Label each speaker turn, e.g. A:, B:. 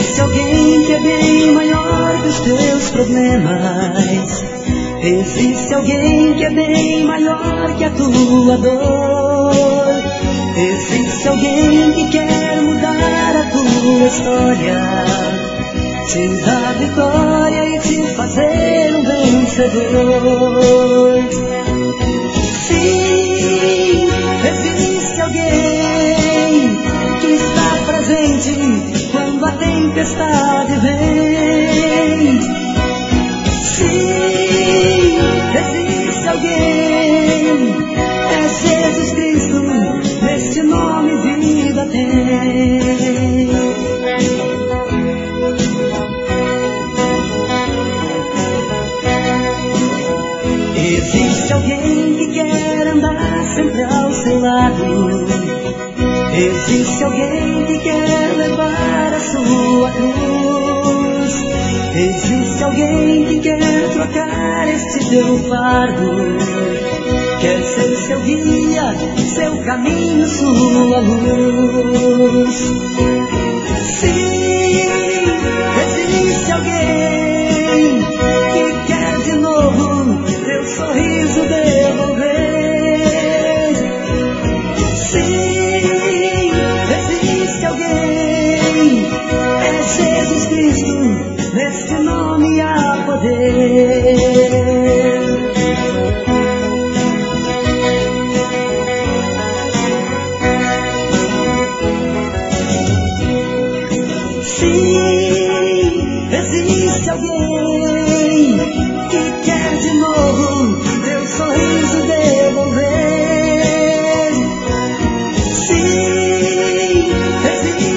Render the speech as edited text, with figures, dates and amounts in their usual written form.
A: Existe alguém que é bem maior que os teus problemas. Existe alguém que é bem maior que a tua dor. Existe alguém que quer mudar a tua história, te dar vitória e te fazer um vencedor. Sim, existe alguém que está presente quando a tempestade vem. Sim, existe alguém, é Jesus Cristo, neste nome vida tem. Existe alguém que quer andar sempre ao seu lado. Existe alguém que quer levar a sua cruz. Existe alguém que quer trocar este teu fardo, quer ser seu guia, seu caminho, sua luz. Sim, existe alguém que quer de novo teu sorriso devolver. Sim, existe alguém, é Jesus Cristo, neste nome há poder. Sim, existe alguém que quer de novo teu sorriso devolver. Sim, existe